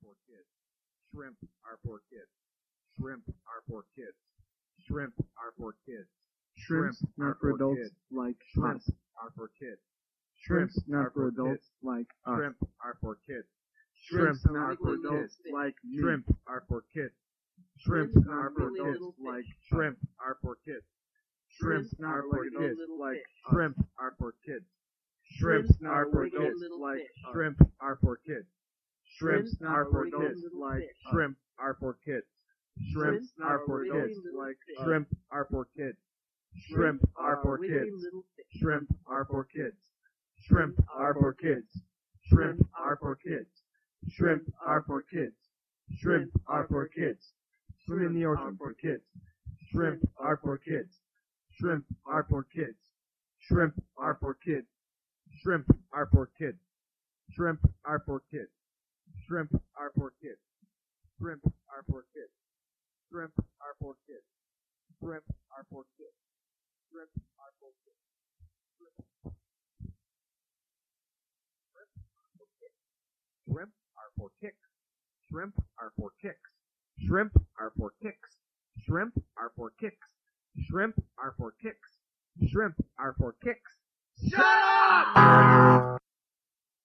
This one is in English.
for kids. Shrimp are for kids. Shrimp are for kids. Shrimp are for kids. Shrimps not for adults like Shrimp us. are for kids. Shrimps not for adults like us. Shrimp are for kids. Shrimps Shrimp not are for for adults kids. like me. Shrimp are for kids. Shrimp Shrimps are not for for kids. adults like Shrimp are for kids. Shrimp Shrimps not are for for adults kids. like Shrimp are for kids. Shrimp Shrimps are not for for kids. adults like Shrimp are for kids. Shrimp Shrimps are not for for adults kids. like Shrimp are for kids. Shrimp Shrimps are not for for kids. adults like Shrimp are for kids. Shrimp are for kids. Shrimp are for kids. Shrimp are for kids. Shrimp are for kids. Shrimp are for kids. Shrimp are for kids. Swim in the ocean for kids. Shrimp are for kids. Shrimp are for kids. Shrimp are for kids. Shrimp are for kids. Shrimp are for kids. Shrimp are for kids. Shrimp are for kids. Shrimp are for kids. Shrimp are for kids. Shrimp are for kids. Shrimp are for kicks. Shrimp are for kicks. Shrimp are for kicks. Shrimp are for kicks. Shrimp are for kicks. Shrimp are for kicks. Shut up!